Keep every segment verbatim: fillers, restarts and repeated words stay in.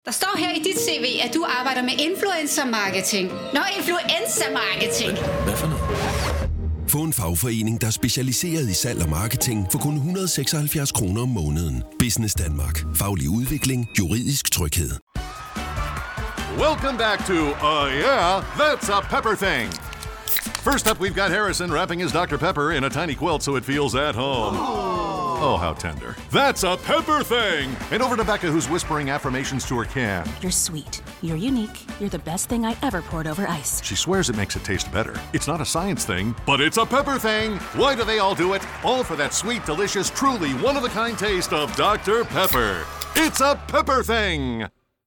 Der står her i dit C V, at du arbejder med influencer-marketing. Nå, influencer-marketing. Hvad for noget? Få en fagforening, der er specialiseret i salg og marketing for kun et hundrede og seksoghalvfjerds kroner om måneden. Business Danmark. Faglig udvikling. Juridisk tryghed. Welcome back to, uh, yeah, that's a pepper thing. First up, we've got Harrison wrapping his Doctor Pepper in a tiny quilt so it feels at home. Oh, how tender. That's a pepper thing! And over to Becca, who's whispering affirmations to her can. You're sweet. You're unique. You're the best thing I ever poured over ice. She swears it makes it taste better. It's not a science thing, but it's a pepper thing! Why do they all do it? All for that sweet, delicious, truly one-of-a-kind taste of Doctor Pepper. It's a pepper thing!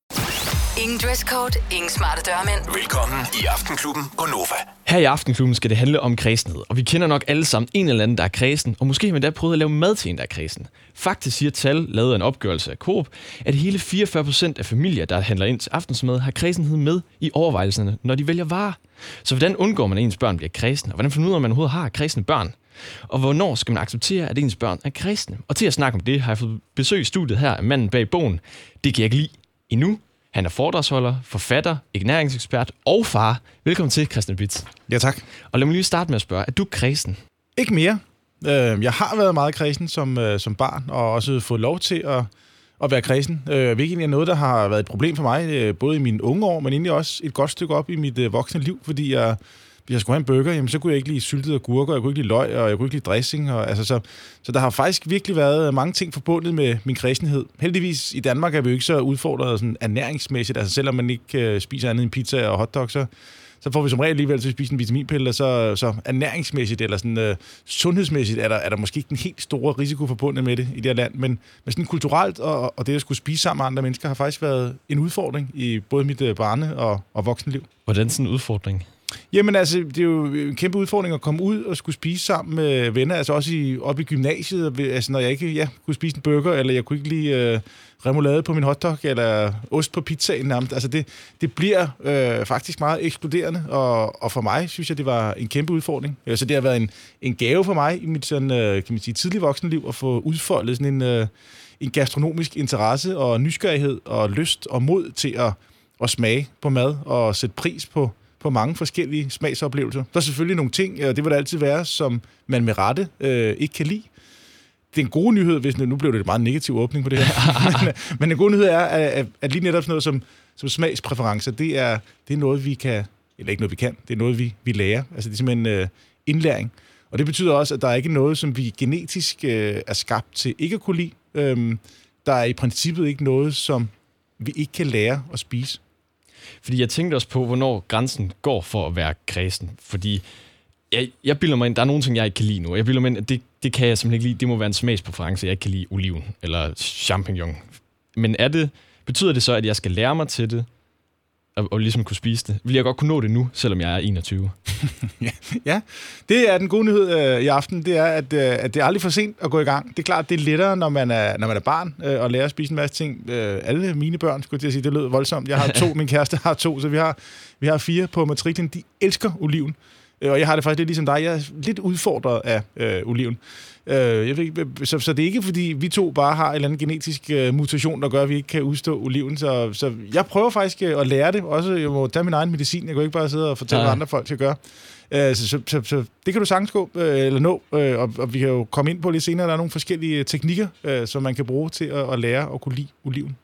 Ingen dresscode, ingen smarte dørmænd. Velkommen i Aftenklubben på Nova. Her i Aftenklubben skal det handle om kræsenhed, og vi kender nok alle sammen en eller anden, der er kræsen, og måske har man da prøvet at lave mad til en, der er kræsen. Faktisk siger tal, lavet af en opgørelse af Coop, at hele fireogfyrre procent af familier, der handler ind til aftensmad, har kræsenhed med i overvejelserne, når de vælger varer. Så hvordan undgår man, at ens børn bliver kræsne, og hvordan finder man ud af, at man overhovedet har kræsne børn? Og hvornår skal man acceptere, at ens børn er kræsne? Og til at snakke om det, har jeg fået besøg i studiet her af manden bag bogen. Det kan jeg ikke lide endnu. Han er foredragsholder, forfatter, ernæringsekspert og far. Velkommen til, Christian Bitz. Ja, tak. Og lad mig lige starte med at spørge, er du kræsen? Ikke mere. Jeg har været meget kræsen som, som barn, og også fået lov til at, at være kræsen. Hvilket er noget, der har været et problem for mig, både i mine unge år, men egentlig også et godt stykke op i mit voksne liv, fordi jeg... Hvis jeg skulle have en burger, jamen, så kunne jeg ikke lide syltede agurker, jeg kunne ikke lide løg, og jeg kunne ikke lide dressing. Og, altså, så, så der har faktisk virkelig været mange ting forbundet med min kræsenhed. Heldigvis i Danmark er vi jo ikke så udfordret sådan ernæringsmæssigt. Altså selvom man ikke uh, spiser andet end pizza og hotdog, så, så får vi som regel alligevel til at spise en vitaminpille. Så, så ernæringsmæssigt eller sådan, uh, sundhedsmæssigt er der, er der måske ikke den helt store risiko forbundet med det i det her land. Men, men sådan kulturelt og, og det at skulle spise sammen med andre mennesker har faktisk været en udfordring i både mit uh, barne- og, og voksenliv. Hvordan sådan en udfordring? Jamen altså, det er jo en kæmpe udfordring at komme ud og skulle spise sammen med venner, altså også i, oppe i gymnasiet, altså når jeg ikke ja, kunne spise en burger, eller jeg kunne ikke lide øh, remoulade på min hotdog, eller ost på pizzaen nærmest. Altså det, det bliver øh, faktisk meget ekskluderende, og, og for mig synes jeg, det var en kæmpe udfordring. Så det har været en, en gave for mig i mit sådan, øh, kan man sige, tidlige voksenliv at få udfoldet sådan en, øh, en gastronomisk interesse og nysgerrighed og lyst og mod til at, at smage på mad og sætte pris på på mange forskellige smagsoplevelser. Der er selvfølgelig nogle ting, og det vil der altid være, som man med rette øh, ikke kan lide. Det er en god nyhed, hvis nu blev det en meget negativ åbning på det her. men, men en god nyhed er, at, at lige netop sådan noget som, som smagspræferencer, det er, det er noget, vi kan, eller ikke noget, vi kan, det er noget, vi, vi lærer. Altså det er simpelthen øh, indlæring. Og det betyder også, at der er ikke noget, som vi genetisk øh, er skabt til ikke at kunne lide. Øhm, der er i princippet ikke noget, som vi ikke kan lære at spise. Fordi jeg tænkte også på, hvornår grænsen går for at være kræsen. Fordi jeg, jeg bilder mig ind, der er nogle ting, jeg ikke kan lide nu. Jeg bilder mig ind, at det, det kan jeg simpelthen ikke lide. Det må være en smagspræference, jeg ikke kan lide oliven eller champignon. Men er det, betyder det så, at jeg skal lære mig til det, og, og ligesom kunne spise det? Vil jeg godt kunne nå det nu, selvom jeg er enogtyve? ja, ja, det er den gode nyhed øh, i aften. Det er, at, øh, at det er aldrig for sent at gå i gang. Det er klart, det er lettere, når man er, når man er barn, øh, at lære at spise en masse ting. Øh, alle mine børn, skulle jeg sige, det lød voldsomt. Jeg har to, min kæreste har to, så vi har, vi har fire på matriklen. De elsker oliven. Øh, og jeg har det faktisk lidt ligesom dig. Jeg er lidt udfordret af øh, oliven. Øh, jeg ved ikke, så, så det er ikke, fordi vi to bare har en eller anden genetisk uh, mutation, der gør, at vi ikke kan udstå oliven. Så, så jeg prøver faktisk uh, at lære det. Også, jeg må tage min egen medicin. Jeg kan ikke bare sidde og fortælle, hvad andre folk skal gøre. Uh, så, så, så, så det kan du sagtens gå, uh, eller nå. Uh, og, og vi kan jo komme ind på lidt senere. Der er nogle forskellige teknikker, uh, som man kan bruge til at, at lære at kunne lide oliven.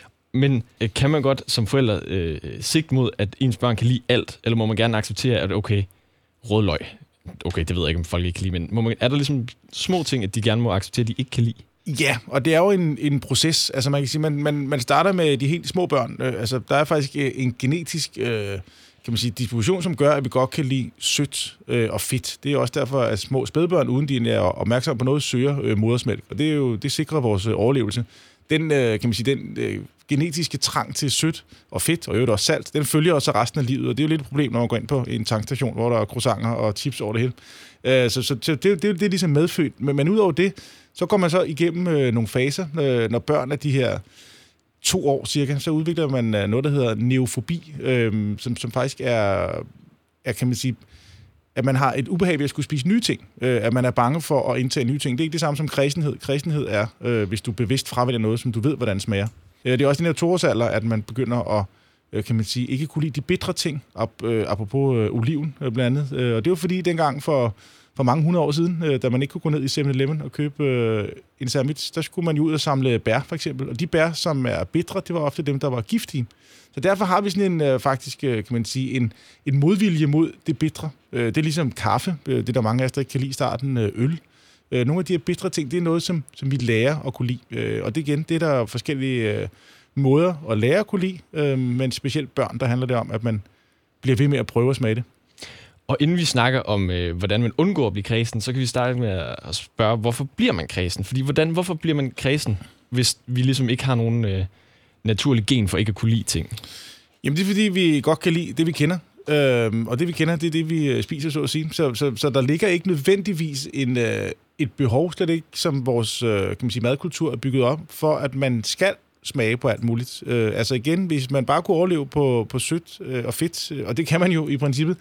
Men øh, kan man godt som forældre øh, sigte mod, at ens børn kan lide alt? Eller må man gerne acceptere, at okay, rødløg, okay, det ved jeg ikke, om folk ikke kan lide, men må man, er der ligesom små ting, at de gerne må acceptere, at de ikke kan lide? Ja, og det er jo en, en proces. Altså man kan sige, man, man, man starter med de helt små børn. Øh, altså der er faktisk en genetisk øh, kan man sige, disposition, som gør, at vi godt kan lide sødt øh, og fedt. Det er også derfor, at små spædbørn, uden de er opmærksomme på noget, søger øh, modersmælk. Og det, er jo, det sikrer vores øh, overlevelse. Den, øh, kan man sige, den øh, genetiske trang til sødt og fedt, og jo også salt, den følger også resten af livet, og det er jo lidt et problem, når man går ind på en tankstation, hvor der er croissanter og chips over det hele. Øh, så så det, det, det er ligesom medfødt. Men, men udover det, så går man så igennem øh, nogle faser, øh, når børn er de her to år cirka, så udvikler man øh, noget, der hedder neofobi, øh, som, som faktisk er, er, kan man sige, at man har et ubehag ved at skulle spise nye ting. Øh, at man er bange for at indtage nye ting. Det er ikke det samme som kræsenhed. Kræsenhed er, øh, hvis du bevidst fravælger noget, som du ved, hvordan smager. Det er også i den her toårsalder, at man begynder at, kan man sige, ikke kunne lide de bitre ting, op, øh, apropos øh, oliven øh, blandt andet. Øh, og det var fordi dengang for, for mange hundrede år siden, øh, da man ikke kunne gå ned i seven eleven og købe øh, en sandwich, der skulle man jo ud og samle bær for eksempel. Og de bær, som er bitre, det var ofte dem, der var giftige. Så derfor har vi sådan en, øh, faktisk, øh, kan man sige, en, en modvilje mod det bitre. Øh, det er ligesom kaffe, øh, det der mange af os, der ikke kan lide i starten, øh, øl. Øh, nogle af de her bitre ting, det er noget, som, som vi lærer at kunne lide. Øh, og det igen, det er der forskellige... Øh, måder at lære at kunne lide, øh, men specielt børn, der handler det om, at man bliver ved med at prøve at smage det. Og inden vi snakker om, øh, hvordan man undgår at blive kræsen, så kan vi starte med at spørge, hvorfor bliver man kræsen? Fordi hvordan, hvorfor bliver man kræsen, hvis vi ligesom ikke har nogen øh, naturlig gen for ikke at kunne lide ting? Jamen det er fordi, vi godt kan lide det, vi kender. Øh, og det, vi kender, det er det, vi spiser, så at sige. Så, så, så der ligger ikke nødvendigvis en, øh, et behov, slet ikke, som vores øh, kan man sige, madkultur er bygget op, for at man skal smage på alt muligt. Øh, altså igen, hvis man bare kunne overleve på, på sødt øh, og fedt, øh, og det kan man jo i princippet,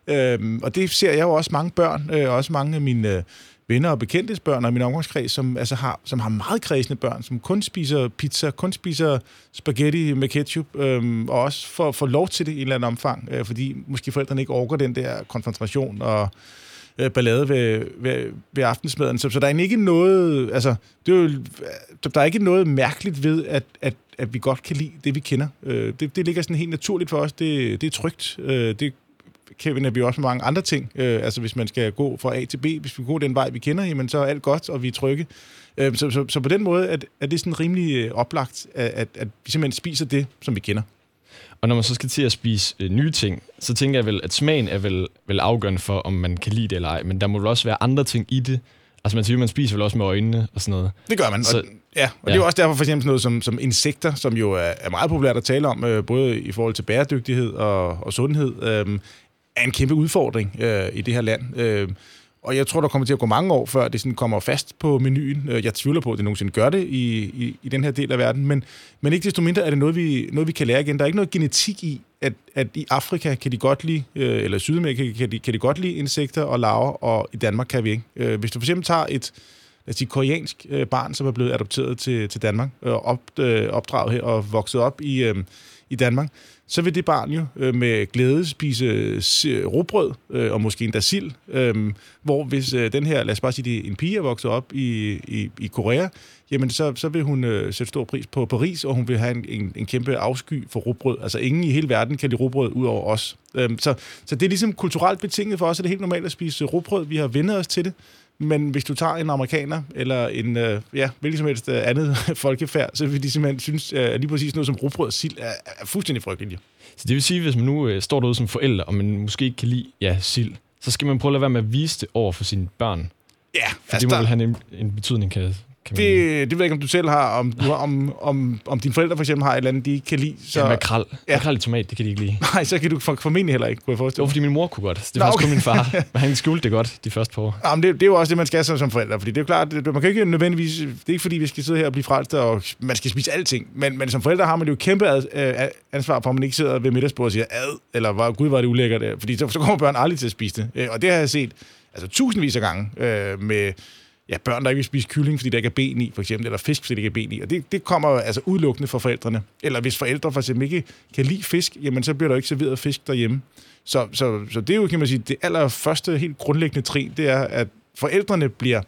øh, og det ser jeg jo også mange børn, øh, også mange af mine øh, venner og bekendtes børn og min omgangskreds, som, altså har, som har meget kredsende børn, som kun spiser pizza, kun spiser spaghetti med ketchup, øh, og også får, får lov til det i en eller anden omfang, øh, fordi måske forældrene ikke orker den der konfrontation og ballade ved, ved, ved aftensmaden. Så, så der er ikke noget, altså, det er jo, der er ikke noget mærkeligt ved, at, at, at vi godt kan lide det, vi kender. Det, det ligger sådan helt naturligt for os. Det, det er trygt. Det kender vi også med mange andre ting. Altså, hvis man skal gå fra A til B, hvis vi går den vej, vi kender, jamen, så er alt godt, og vi er trygge. Så, så, så på den måde er, er det sådan rimelig oplagt, at, at, at vi simpelthen spiser det, som vi kender. Og når man så skal til at spise øh, nye ting, så tænker jeg vel, at smagen er vel, vel afgørende for, om man kan lide det eller ej. Men der må vel også være andre ting i det. Altså man siger, man spiser vel også med øjnene og sådan noget. Det gør man. Så, og, ja, og ja. Det er jo også derfor for eksempel noget som, som insekter, som jo er, er meget populært at tale om, øh, både i forhold til bæredygtighed og, og sundhed, øh, er en kæmpe udfordring øh, i det her land. Øh, Og jeg tror, der kommer til at gå mange år, før det sådan kommer fast på menuen. Jeg tvivler på, at det nogensinde gør det i, i, i den her del af verden. Men, men ikke desto mindre er det noget vi, noget, vi kan lære igen. Der er ikke noget genetik i, at, at i Afrika kan de godt lide, eller Sydamerika kan de, kan de godt lide insekter og larver, og i Danmark kan vi ikke. Hvis du for eksempel tager et lad os sige, koreansk barn, som er blevet adopteret til, til Danmark, og op, opdraget her og vokset op i, i Danmark, så vil det barn jo øh, med glæde spise rugbrød øh, og måske endda sild. Øh, hvor hvis øh, den her, lad os bare sige, det er en pige er vokset op i, i, i Korea, jamen så, så vil hun øh, sætte stor pris på Paris, og hun vil have en, en, en kæmpe afsky for rugbrød. Altså ingen i hele verden kan lide rugbrød ud over os. Øh, så, så det er ligesom kulturelt betinget for os, at det er helt normalt at spise rugbrød. Vi har vendt os til det. Men hvis du tager en amerikaner, eller en, øh, ja, hvilket som helst øh, andet folkefærd, så vil de simpelthen synes, at øh, lige præcis noget som rugbrød og sild er, er fuldstændig frygteligt. Så det vil sige, hvis man nu øh, står derude som forælder, og man måske ikke kan lide ja, sild, så skal man prøve at lade være med at vise det over for sine børn. Ja, for altså det må der... vel have en, en betydning, kan, kan det, det ved jeg ikke, om du selv har, om, du, om, om, om dine forældre for eksempel har et eller andet, de ikke kan lide. Så... Ja, makrel. Ja. Makrel i tomat, det kan de ikke lide. Nej, så kan du formentlig heller ikke, kunne jeg forestille mig. Det var, fordi min mor kunne godt. Det var Nå, okay. Kun min far. Men han skjulte det godt de første par år. Jamen, det, det er jo også det, man skal som, som forældre. Fordi det er jo klart, det, man kan ikke nødvendigvis... Det er ikke fordi, vi skal sidde her og blive frelst, og man skal spise alting. Men, men som forældre har man jo kæmpe ad, ansvar for, at man ikke sidder ved middagsbordet og siger ad, eller var, gud, var det ulækkert. Fordi så, så kommer børn aldrig til at spise det. Og det har jeg set altså, tusindvis af gange øh, med... Ja, børn, der ikke vil spise kylling, fordi der ikke er ben i, for eksempel, eller fisk, fordi der ikke er ben i. Og det, det kommer altså udelukkende fra forældrene. Eller hvis forældre for eksempel ikke kan lide fisk, jamen så bliver der ikke serveret fisk derhjemme. Så, så, så det er jo, kan man sige, det allerførste helt grundlæggende trin, det er, at forældrene bliver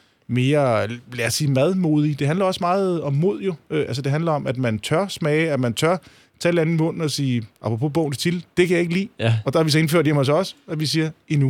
mere, lad os sige, madmodige. Det handler også meget om mod jo. Øh, altså det handler om, at man tør smage, at man tør tage et andet mund og sige, apropos bogen til, det kan jeg ikke lide. Ja. Og der har vi så indført hjemme hos os, at vi siger, endnu.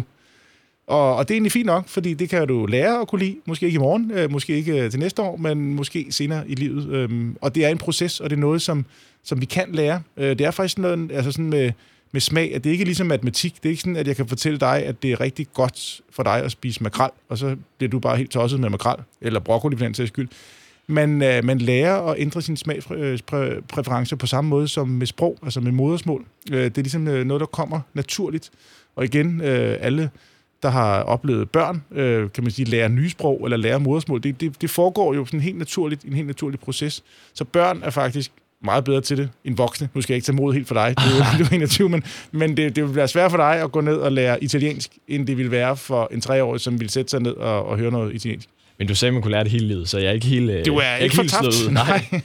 Og, og det er egentlig fint nok, fordi det kan du lære at kunne lide. Måske ikke i morgen, øh, måske ikke øh, til næste år, men måske senere i livet. Øhm, og det er en proces, og det er noget, som, som vi kan lære. Øh, det er faktisk noget altså sådan med, med smag, at det ikke er ligesom matematik. Det er ikke sådan, at jeg kan fortælle dig, at det er rigtig godt for dig at spise makrel, og så bliver du bare helt tosset med makrel, eller broccoli for den sags skyld. Man, øh, man lærer at ændre sine smagspræferencer på samme måde som med sprog, altså med modersmål. Øh, det er ligesom noget, der kommer naturligt. Og igen, øh, alle... der har oplevet børn, øh, kan man sige, lære nye sprog eller lære modersmål. Det, det, det foregår jo sådan helt naturligt, en helt naturlig proces. Så børn er faktisk meget bedre til det end voksne. Nu skal jeg ikke tage mod helt for dig, det er jo enogtyve, men, men det, det vil være svært for dig at gå ned og lære italiensk, end det ville være for en treårig, som ville sætte sig ned og, og høre noget italiensk. Men du sagde, man kunne lære det hele livet, så jeg er ikke helt Du er ikke, ikke helt slået ud. Nej.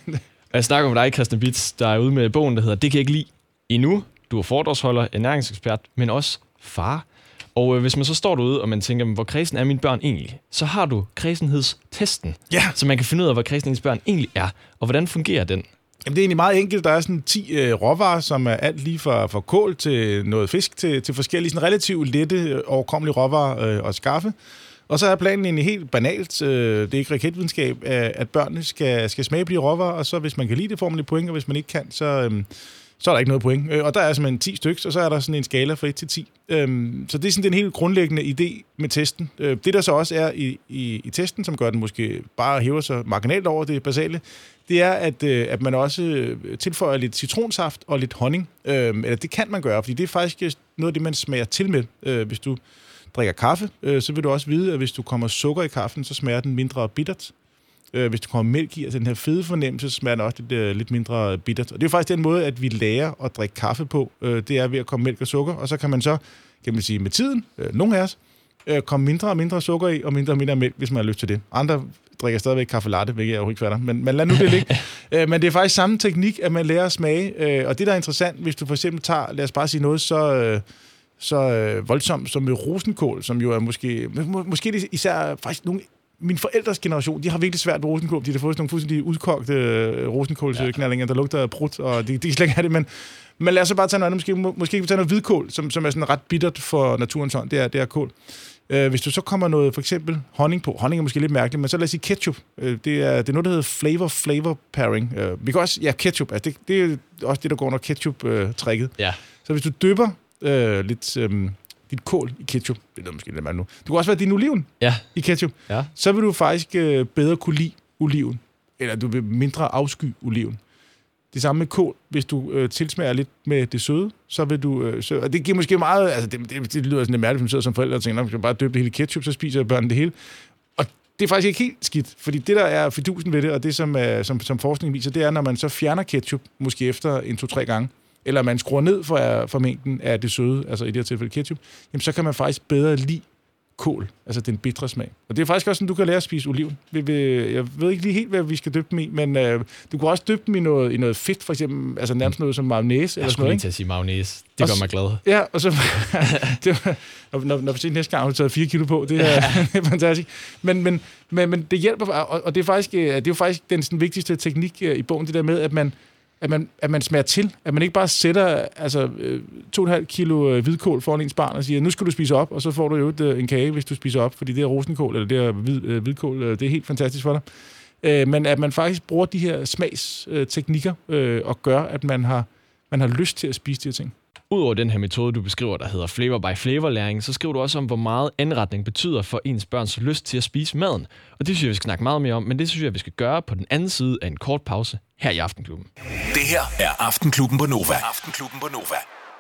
Og jeg snakker om dig, Christian Bitz, der er ude med bogen, der hedder Det kan jeg ikke lide endnu. Du er foredragsholder, ernæringsekspert, men også far. Og øh, hvis man så står derude, og man tænker, hvor kræsen er mine børn egentlig, så har du kræsenhedstesten, Ja. så man kan finde ud af, hvor kræsen ens børn egentlig er, og hvordan fungerer den? Jamen, det er egentlig meget enkelt. Der er sådan ti øh, råvarer, som er alt lige fra, fra kål til noget fisk, til, til forskellige sådan relativt lette, overkommelige råvarer øh, at skaffe. Og så er planen egentlig helt banalt, øh, det er ikke raketvidenskab, at børnene skal, skal smage på de råvarer, og så hvis man kan lide det, får man lidt point, og hvis man ikke kan, så, øh, så er der ikke noget point. Og der er simpelthen ti stykker, og så er der sådan en skala fra et til ti. Øhm, så det er sådan den helt grundlæggende idé med testen. Øh, det, der så også er i, i, i testen, som gør den måske bare hæver sig marginalt over det basale, det er, at, øh, at man også tilføjer lidt citronsaft og lidt honning. Øh, eller det kan man gøre, fordi det er faktisk noget af det, man smager til med. Øh, hvis du drikker kaffe, øh, så vil du også vide, at hvis du kommer sukker i kaffen, så smager den mindre bittert. Øh, hvis du kommer mælk i, altså den her fede fornemmelse, så smager den også lidt, øh, lidt mindre bittert. Og det er jo faktisk den måde, at vi lærer at drikke kaffe på. Øh, det er ved at komme mælk og sukker, og så kan man så, kan man sige, med tiden, øh, nogle af os, øh, komme mindre og mindre sukker i, og mindre og mindre mælk, hvis man har lyst til det. Andre drikker stadigvæk kaffe latte, hvilket jeg jo ikke fatter, men, men lad nu det ligge. øh, men det er faktisk samme teknik, at man lærer at smage, øh, og det, der er interessant, hvis du for eksempel tager, lad os bare sige noget, så... Øh, så øh, voldsomt som med rosenkål, som jo er måske... Må, måske det især faktisk nogle... Min forældres generation, de har virkelig svært med rosenkål, de har fået sådan nogle fuldstændig udkogte øh, rosenkålsknallinger, der lugter af prut, og de, de kan slet ikke have det, men, men lad os så bare tage noget andet. Måske, må, måske kan vi tage noget hvidkål, som, som er sådan ret bittert for naturens hånd. Det er, det er kål. Øh, hvis du så kommer noget, for eksempel honning på. Honning er måske lidt mærkeligt, men så lad os sige ketchup. Øh, det, er, det er noget, der hedder flavor-flavor pairing. Øh, vi kan også... Ja, ketchup. Altså det, det er også det, der går under ketchup-trækket. Ja. Så hvis du dypper øh, lidt... Øh, dit kål i ketchup, det er måske lidt meget nu. Du kan også være din oliven Ja. i ketchup. Ja. Så vil du faktisk øh, bedre kunne lide oliven. Eller du vil mindre afsky oliven. Det samme med kål. Hvis du øh, tilsmager lidt med det søde, så vil du... Øh, så, og det giver måske meget... Altså, det, det, det lyder sådan lidt mærkeligt, hvis man sidder som forældre og tænker, at man skal bare døbe det hele i ketchup, så spiser børnene det hele. Og det er faktisk ikke helt skidt, fordi det, der er fidusen ved det, og det, som, øh, som, som forskning viser, det er, når man så fjerner ketchup, måske efter en, to, tre gange, eller man skruer ned for, for mængden af det søde, altså i det her tilfælde ketchup, jamen så kan man faktisk bedre lide kål, altså den bitre smag. Og det er faktisk også sådan, du kan lære at spise oliven. Jeg ved ikke lige helt, hvad vi skal døbe dem i, men øh, du kan også døbe dem i noget, i noget fedt, for eksempel, altså nærmest noget som mayonnaise. Jeg skulle lige til at sige mayonnaise. Det gør mig glad. Ja, og så... det var, når, når vi ser næste gang, har du taget fire kilo på. Det er, det er fantastisk. Men, men, men, men det hjælper, og, og det er faktisk, det er jo faktisk den sådan, vigtigste teknik i bogen, det der med, at man At man, at man smager til, at man ikke bare sætter altså, to komma fem kilo hvidkål foran ens barn og siger, nu skal du spise op, og så får du jo et, en kage, hvis du spiser op, fordi det er rosenkål, eller det er hvid, hvidkål, det er helt fantastisk for dig. Men at man faktisk bruger de her smagsteknikker og gør, at man har, man har lyst til at spise de her ting. Udover den her metode, du beskriver, der hedder flavor by flavor læring, så skriver du også om, hvor meget anretning betyder for ens børns lyst til at spise maden. Og det synes jeg, vi skal snakke meget mere om, men det synes jeg, vi skal gøre på den anden side af en kort pause her i Aftenklubben. Det her er Aftenklubben på Nova. Aftenklubben på Nova.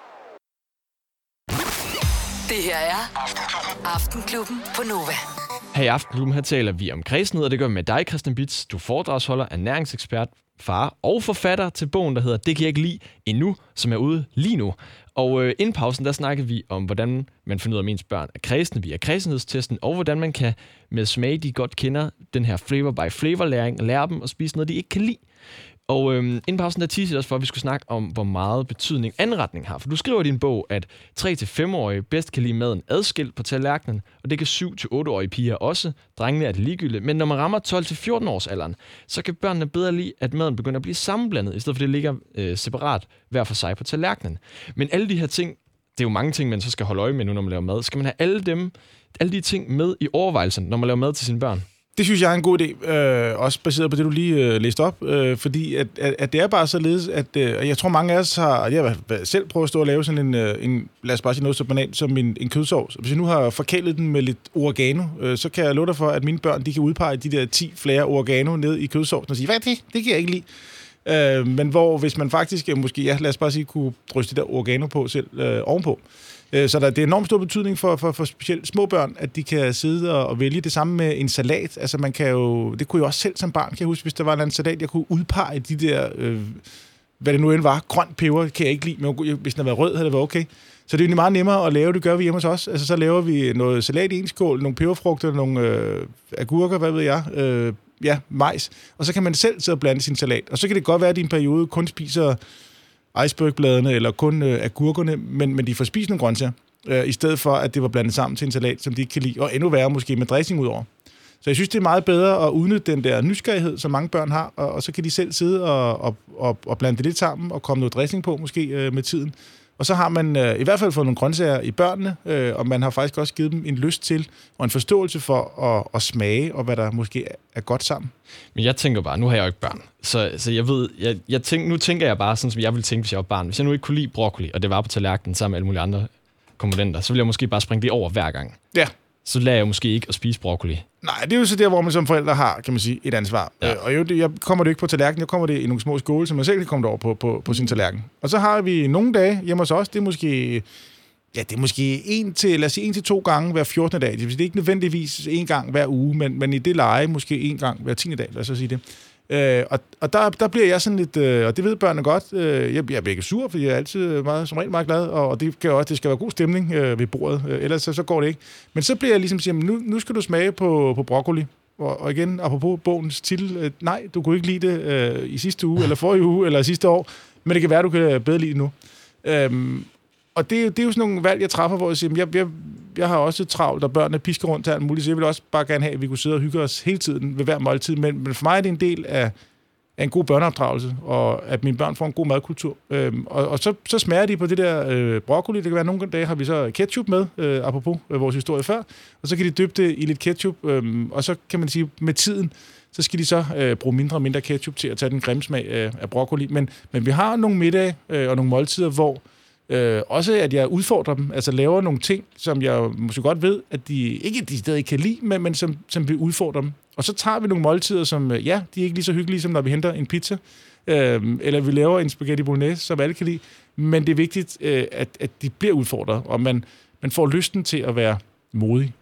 Det her er Aftenklubben på Nova. Her i Aftenklubben, her taler vi om kræsenhed, og det gør vi med dig, Christian Bitz. Du er foredragsholder, ernæringsekspert, far og forfatter til bogen, der hedder Det kan jeg ikke lide endnu, som er ude lige nu. Og øh, inden pausen, der snakker vi om, hvordan man finder ud af, at ens børn er kræsne via kræsenhedstesten, og hvordan man kan med smag, de godt kender, den her flavor by flavor læring, lære dem at spise noget, de ikke kan lide. Og øhm, inden pausen der teasede også for, at vi skulle snakke om, hvor meget betydning anretning har. For du skriver i din bog, at tre til fem-årige bedst kan lide maden adskilt på tallerkenen, og det kan syv til otte-årige piger også. Drengene er det ligegyldigt. Men når man rammer tolv til fjorten års alderen, så kan børnene bedre lide, at maden begynder at blive sammenblandet, i stedet for at det ligger øh, separat hver for sig på tallerkenen. Men alle de her ting, det er jo mange ting, man så skal holde øje med nu, når man laver mad. Skal man have alle, dem, alle de ting med i overvejelsen, når man laver mad til sine børn? Det synes jeg er en god idé, øh, også baseret på det, du lige øh, læste op, øh, fordi at, at, at det er bare således, at øh, jeg tror mange af os har, jeg har selv prøvet at stå og lave sådan en, øh, en lad os bare sige noget så banalt som en, en kødsovs. Hvis jeg nu har forkælet den med lidt oregano, øh, så kan jeg love dig for, at mine børn, de kan udpege de der ti flere oregano ned i kødsovsen og sige, hvad er det? Det kan jeg ikke lide. Øh, men hvor hvis man faktisk, øh, måske, ja, lad os bare sige, kunne drysse det der oregano på selv øh, ovenpå. Så der, det er enormt stor betydning for, for, for specielt små børn, at de kan sidde og, og vælge det samme med en salat. Altså man kan jo, det kunne jeg også selv som barn, kan jeg huske, hvis der var en anden salat, jeg kunne udpege de der, øh, hvad det nu end var, grønt peber, kan jeg ikke lide, men hvis den havde været rød, havde det været okay. Så det er jo meget nemmere at lave, det gør vi hjemme hos os. Altså så laver vi noget salat i en skål, nogle peberfrugter, nogle øh, agurker, hvad ved jeg, øh, ja, majs, og så kan man selv sidde og blande sin salat. Og så kan det godt være, at de i en periode kun spiser icebergbladene eller kun øh, agurkerne, men, men de får spist nogle grøntsager, øh, i stedet for, at det var blandet sammen til en salat, som de ikke kan lide, og endnu værre måske med dressing udover. Så jeg synes, det er meget bedre at udnytte den der nysgerrighed, som mange børn har, og, og så kan de selv sidde og, og, og, og blande det lidt sammen, og komme noget dressing på måske øh, med tiden. Og så har man øh, i hvert fald fået nogle grøntsager i børnene, øh, og man har faktisk også givet dem en lyst til, og en forståelse for at, at smage, og hvad der måske er godt sammen. Men jeg tænker bare, nu har jeg jo ikke børn, så, så jeg ved, jeg, jeg tænk, nu tænker jeg bare sådan, som jeg ville tænke, hvis jeg var barn. Hvis jeg nu ikke kunne lide broccoli, og det var på tallerkenen sammen med alle mulige andre komponenter, så ville jeg måske bare springe det over hver gang. Ja. Så lærer jeg måske ikke at spise broccoli. Nej, det er jo så der, hvor man som forældre har, kan man sige, et ansvar. Ja. Øh, og jo, det, jeg kommer det ikke på tallerkenen, jeg kommer det i nogle små skåle, som jeg selv kan komme over på, på, på sin tallerken. Og så har vi nogle dage hjemme hos os, det er måske, ja, det er måske en til, lad os sige, en til to gange hver fjortende dag. Det er ikke nødvendigvis en gang hver uge, men, men i det leje måske en gang hver tiende dag, lad os så sige det. Øh, og og der, der bliver jeg sådan lidt, øh, og det ved børnene godt, øh, jeg, jeg bliver ikke sur, fordi jeg er altid meget, som regel meget glad, og det, kan også, det skal være god stemning øh, ved bordet, øh, ellers så, så går det ikke. Men så bliver jeg ligesom siger, nu, nu skal du smage på, på broccoli, og, og igen, apropos bogens titel, øh, nej, du kunne ikke lide det øh, i sidste uge, eller forrige uge, eller sidste år, men det kan være, du kan bedre lide det nu. Øhm, og det, det er jo sådan nogle valg, jeg træffer, hvor jeg siger, jeg, jeg, jeg har også travlt, og børnene pisker rundt til alt muligt, så jeg vil også bare gerne have, at vi kunne sidde og hygge os hele tiden ved hver måltid, men, men for mig er det en del af, af en god børneopdragelse, og at mine børn får en god madkultur. Øhm, og og så, så smager de på det der øh, broccoli, det kan være, nogle dage har vi så ketchup med, øh, apropos øh, vores historie før, og så kan de dyppe det i lidt ketchup, øh, og så kan man sige, med tiden, så skal de så øh, bruge mindre og mindre ketchup til at tage den grimme smag af, af broccoli. Men, men vi har nogle middage øh, og nogle måltider, hvor Øh, også at jeg udfordrer dem, altså laver nogle ting, som jeg måske godt ved, at de ikke de stadig kan lide, men, men som, som vil udfordre dem. Og så tager vi nogle måltider, som, ja, de er ikke lige så hyggelige, som når vi henter en pizza, øh, eller vi laver en spaghetti bolognese, som alle kan lide, men det er vigtigt, øh, at, at de bliver udfordret, og man, man får lysten til at være modig.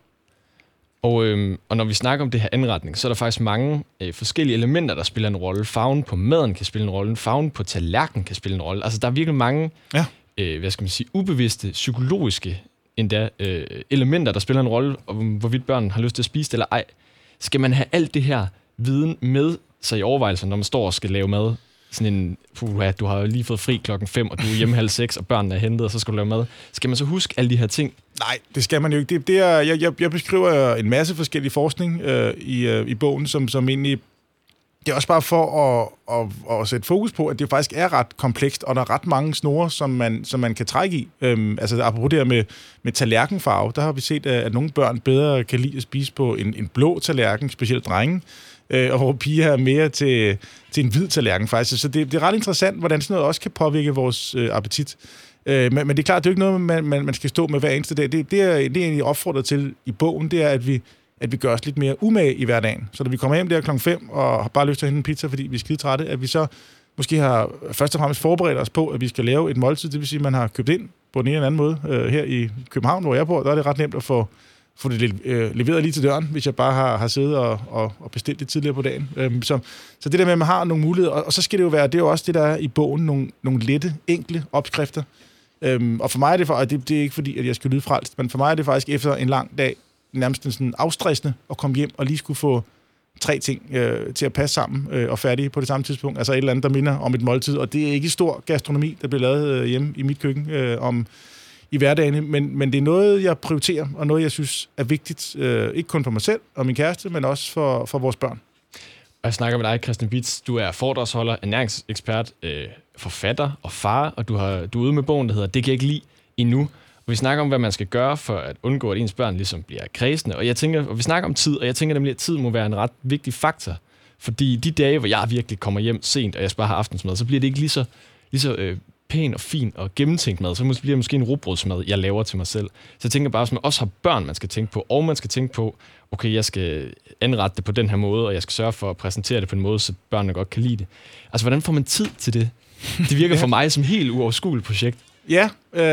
Og, øhm, og når vi snakker om det her anretning, så er der faktisk mange øh, forskellige elementer, der spiller en rolle. Farven på maden kan spille en rolle, farven på tallerkenen kan spille en rolle. Altså, der er virkelig mange... Ja. Øh, hvad skal man sige, ubevidste, psykologiske endda, øh, elementer, der spiller en rolle, om hvorvidt børn har lyst til at spise det eller ej. Skal man have alt det her viden med sig i overvejelsen, når man står og skal lave mad? Sådan en, puha, du har lige fået fri klokken fem, og du er hjemme halv seks, og børnene er hentet, og så skal du lave mad. Skal man så huske alle de her ting? Nej, det skal man jo ikke. Det, det er, jeg, jeg, jeg beskriver en masse forskellige forskning øh, i, øh, i bogen, som, som egentlig... Det er også bare for at, at, at sætte fokus på, at det faktisk er ret komplekst, og der er ret mange snore, som man, som man kan trække i. Øhm, altså apropos det her med, med tallerkenfarve, der har vi set, at nogle børn bedre kan lide at spise på en, en blå tallerken, specielt drenge, øh, og hvor piger er mere til, til en hvid tallerken faktisk. Så det, det er ret interessant, hvordan sådan noget også kan påvirke vores øh, appetit. Øh, men, men det er klart, det er jo ikke noget, man, man, man skal stå med hver eneste dag. Det, det, er, det er egentlig opfordret til i bogen, det er, at vi at vi gør os lidt mere umage i hverdagen. Så når vi kommer hjem der klokken fem og har bare lyst til at hente en pizza, fordi vi er skide trætte, at vi så måske har først og fremmest forberedt os på, at vi skal lave et måltid, det vil sige, at man har købt ind på den ene eller anden måde. Øh, her i København, hvor jeg bor, der er det ret nemt at få, få det øh, leveret lige til døren, hvis jeg bare har, har siddet og, og, og bestilt det tidligere på dagen. Øh, så, så det der med, at man har nogle muligheder, og, og så skal det jo være, det er jo også det, der er i bogen, nogle, nogle lette, enkle opskrifter. Øh, og for mig er det, for, og det, det er ikke fordi, at jeg skal lyde frelst, men for mig er det faktisk efter en lang dag, nærmest sådan afstressende at komme hjem og lige skulle få tre ting øh, til at passe sammen øh, og færdige på det samme tidspunkt. Altså et eller andet, der minder om et måltid. Og det er ikke stor gastronomi, der bliver lavet øh, hjemme i mit køkken øh, om i hverdagen, men, men det er noget, jeg prioriterer, og noget, jeg synes er vigtigt, øh, ikke kun for mig selv og min kæreste, men også for, for vores børn. Og jeg snakker med dig, Christian Bitz. Du er foredragsholder, ernæringsekspert, øh, forfatter og far, og du, har, du er ude med bogen, der hedder Det kan jeg ikke lide endnu. Vi snakker om, hvad man skal gøre for at undgå, at ens børn ligesom bliver kræsende. Og jeg tænker, og vi snakker om tid, og jeg tænker nemlig, at tid må være en ret vigtig faktor. Fordi de dage, hvor jeg virkelig kommer hjem sent, og jeg skal bare have aftensmad, så bliver det ikke lige så, lige så øh, pæn og fin og gennemtænkt mad. Så bliver det måske en rugbrødsmad, jeg laver til mig selv. Så jeg tænker bare, at man også har børn, man skal tænke på, og man skal tænke på, okay, jeg skal anrette det på den her måde, og jeg skal sørge for at præsentere det på en måde, så børnene godt kan lide det. Altså, hvordan får man tid til det? Det virker for mig som et helt uoverskueligt projekt. Ja,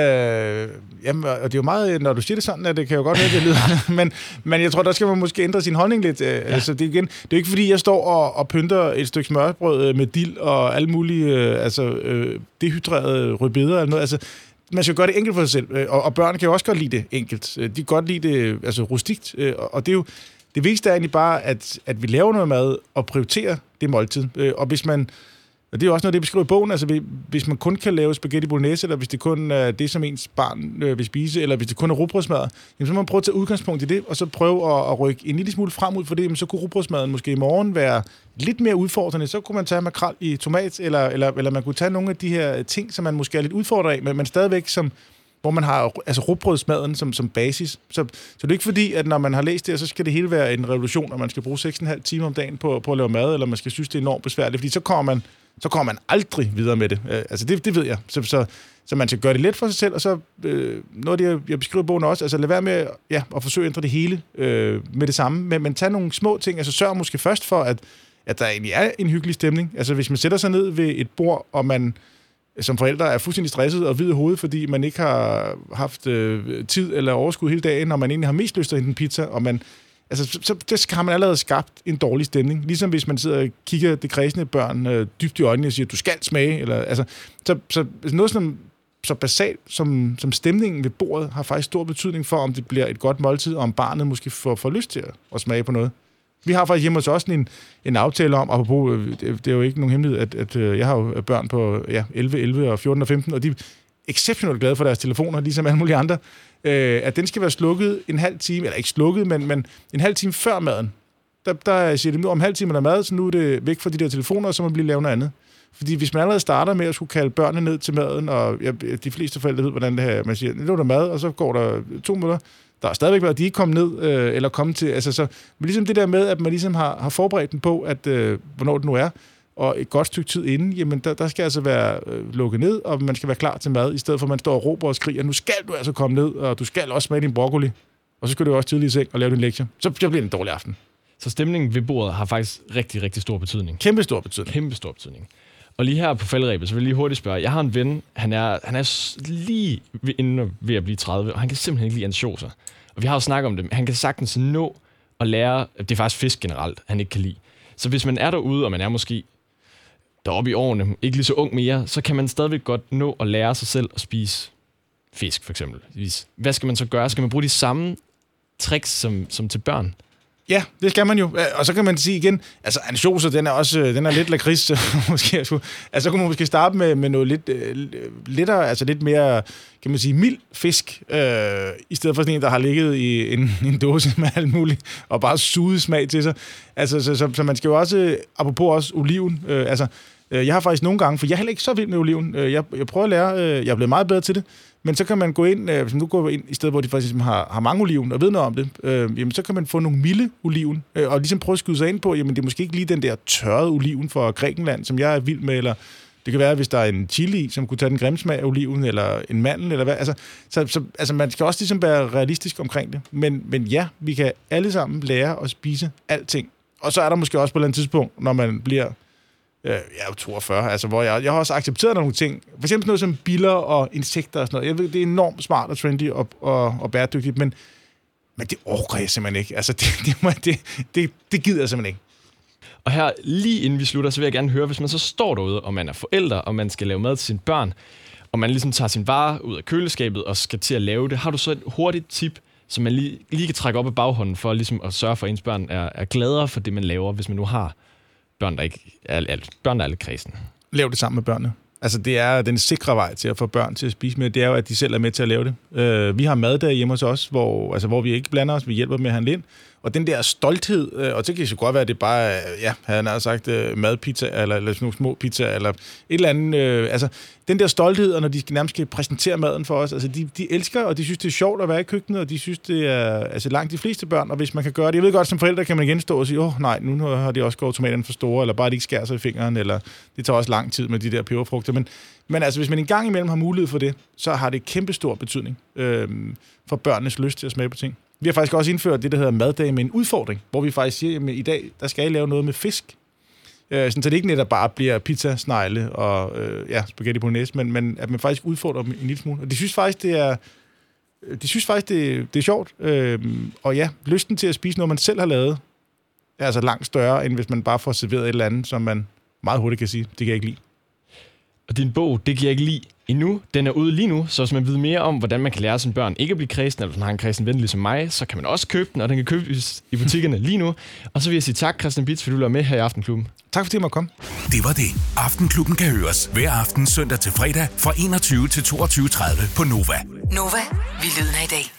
øh, jamen, og det er jo meget, når du siger det sådan, at det kan jo godt være, det lyder, men, men jeg tror, der skal man måske ændre sin holdning lidt. Øh, ja. Altså, det, igen, det er jo ikke, fordi jeg står og, og pynter et stykke smørbrød med dild og alle mulige øh, altså, øh, dehydrerede rødbeder eller noget. Altså, man skal gøre det enkelt for sig selv, og, og børn kan jo også godt lide det enkelt. De kan godt lide det altså, rustikt, og, og det er jo det vigtigste er egentlig bare, at, at vi laver noget mad og prioriterer det måltid. Øh, og hvis man, og det er jo også noget, det beskriver i bogen, altså hvis man kun kan lave spaghetti bolognese, eller hvis det kun er det, som ens barn øh, vil spise, eller hvis det kun er rugbrødsmad, jamen så må man prøve at tage udgangspunkt i det, og så prøve at, at rykke en lille smule frem ud for det, jamen så kunne rugbrødsmaden måske i morgen være lidt mere udfordrende, så kunne man tage makrel i tomat, eller, eller, eller man kunne tage nogle af de her ting, som man måske er lidt udfordret af, men, men stadigvæk som hvor man har altså rugbrødsmaden som, som basis. Så, så det er ikke fordi, at når man har læst det, så skal det hele være en revolution, og man skal bruge seks og en halv timer om dagen på, på at lave mad, eller man skal synes, det er enormt besværligt, fordi så kommer man, så kommer man aldrig videre med det. Øh, altså det, det ved jeg. Så, så, så man skal gøre det let for sig selv, og så øh, noget af det, jeg beskriver i bogen også, altså lad være med ja, at forsøge at ændre det hele øh, med det samme, men, men tag nogle små ting, altså sørg måske først for, at, at der egentlig er en hyggelig stemning. Altså hvis man sætter sig ned ved et bord, og man som forældre er fuldstændig stresset og hvid i hovedet, fordi man ikke har haft øh, tid eller overskud hele dagen, når man egentlig har mest lyst til at hente en pizza, og man, altså, så, så det har man allerede skabt en dårlig stemning. Ligesom hvis man sidder og kigger det kredsende børn øh, dybt i øjnene og siger, du skal smage, eller, altså, så, så noget som, så basalt som, som stemningen ved bordet har faktisk stor betydning for, om det bliver et godt måltid, og om barnet måske får, får lyst til at, at smage på noget. Vi har faktisk hjemme hos os en, en aftale om, apropos, det, det er jo ikke nogen hemmelighed, at, at jeg har jo børn på ja, elleve, elleve og fjorten og femten, og de er exceptionelt glade for deres telefoner, ligesom alle mulige andre, øh, at den skal være slukket en halv time, eller ikke slukket, men, men en halv time før maden. Der, der siger de, nu om en halv time er der mad, så nu er det væk fra de der telefoner, og så må man blive lavet noget andet. Fordi hvis man allerede starter med at skulle kalde børnene ned til maden, og ja, de fleste forældre ved, hvordan det her, man siger, nu er der mad, og så går der to minutter, der er stadigvæk været, at de ikke kom ned, øh, eller kom til, altså så, men ligesom det der med, at man ligesom har, har forberedt den på, at øh, hvornår det nu er, og et godt stykke tid inden, jamen der, der skal altså være øh, lukket ned, og man skal være klar til mad, i stedet for at man står og råber og skriger, nu skal du altså komme ned, og du skal også smage din broccoli, og så skal du også tidligt i seng og lave din lektie. Så, så bliver det en dårlig aften. Så stemningen ved bordet har faktisk rigtig, rigtig stor betydning. Kæmpe stor betydning. Kæmpe stor betydning. Og lige her på faldrebet, så vil jeg lige hurtigt spørge. Jeg har en ven, han er, han er lige ved, ved at blive tredive, og han kan simpelthen ikke lide ansjoser. Og vi har jo snakket om det. Han kan sagtens nå at lære, det er faktisk fisk generelt, han ikke kan lide. Så hvis man er derude, og man er måske deroppe i årene, ikke lige så ung mere, så kan man stadigvæk godt nå at lære sig selv at spise fisk, for eksempel. Hvad skal man så gøre? Skal man bruge de samme tricks som, som til børn? Ja, det skal man jo. Og så kan man sige igen, altså ansjoser, den er også den er lidt lakrids, måske. Altså så kunne man måske starte med, med noget lidt lettere, altså lidt mere, kan man sige, mild fisk, øh, i stedet for sådan en, der har ligget i en, en dåse med alt muligt, og bare suget smag til sig. Altså, så, så, så man skal jo også, apropos også oliven, øh, altså, øh, jeg har faktisk nogle gange, for jeg er heller ikke så vild med oliven, øh, jeg, jeg prøver at lære, øh, jeg er blevet meget bedre til det, men så kan man gå ind, øh, hvis man nu går ind i stedet, hvor de faktisk har, har mange oliven, og ved noget om det, øh, jamen så kan man få nogle milde oliven, øh, og ligesom prøve at skyde sig ind på, jamen det er måske ikke lige den der tørrede oliven fra Grækenland, som jeg er vild med, eller det kan være, hvis der er en chili, som kunne tage den grimme smag af oliven, eller en mandel, eller hvad. Altså, så, så, altså man skal også ligesom være realistisk omkring det. Men, men ja, vi kan alle sammen lære at spise alting. Og så er der måske også på et eller andet tidspunkt, når man bliver øh, jeg er jo toogfyrre, altså, hvor jeg, jeg har også accepteret nogle ting. For eksempel noget som biller og insekter og sådan noget. Jeg ved, det er enormt smart og trendy og, og, og bæredygtigt, men, men det orker jeg simpelthen ikke. Altså, det, det, det, det, det gider jeg simpelthen ikke. Og her, lige inden vi slutter, så vil jeg gerne høre, hvis man så står derude, og man er forældre, og man skal lave mad til sine børn, og man ligesom tager sin vare ud af køleskabet og skal til at lave det, har du så et hurtigt tip, som man lige, lige kan trække op af baghånden for ligesom at sørge for, at ens børn er, er gladere for det, man laver, hvis man nu har børn, der ikke er, er, børn, der er lidt kredsen? Lav det sammen med børnene. Altså, det er den sikre vej til at få børn til at spise med, det er jo, at de selv er med til at lave det. Uh, vi har maddag hjemme hos os, hvor, altså, hvor vi ikke blander os, vi hjælper med at handle ind. Og den der stolthed, uh, og det kan jo godt være, at det bare er, ja, han har sagt uh, madpizza, eller, eller sådan nogle små pizza, eller et eller andet. Uh, altså, den der stolthed, og når de nærmest skal præsentere maden for os, altså, de, de elsker, og de synes, det er sjovt at være i køkkenet, og de synes, det er altså, langt de fleste børn, og hvis man kan gøre det. Jeg ved godt, som forældre kan man igen stå og sige, åh oh, nej, nu har de også gået tomaterne for store, eller bare de ikke skærer sig i fingeren, eller det tager også lang tid med de der peberfrugter, men Men altså, hvis man en gang imellem har mulighed for det, så har det kæmpestor betydning øh, for børnenes lyst til at smage på ting. Vi har faktisk også indført det, der hedder maddag med en udfordring, hvor vi faktisk siger, at i dag, der skal I lave noget med fisk. Øh, sådan, så det ikke netop bare bliver pizza, snegle og øh, ja, spaghetti bolognese, men, men at man faktisk udfordrer dem en lille smule. Og de synes faktisk, det er, de synes faktisk, det, det er sjovt. Øh, og ja, lysten til at spise noget, man selv har lavet, er altså langt større, end hvis man bare får serveret et eller andet, som man meget hurtigt kan sige, det kan jeg ikke lide. Og din bog, det giver ikke lige endnu. Den er ude lige nu, så hvis man ved mere om, hvordan man kan lære sine børn ikke at blive kristne, eller hvis man har en kristen ven ligesom mig, så kan man også købe den, og den kan købes i butikkerne lige nu. Og så vil jeg sige tak, Christian Bitz, fordi du vil være med her i Aftenklubben. Tak fordi jeg måtte komme. Det var det. Aftenklubben kan høres hver aften søndag til fredag fra enogtyve til toogtyve tredive på Nova. Nova, vi lyder i dag.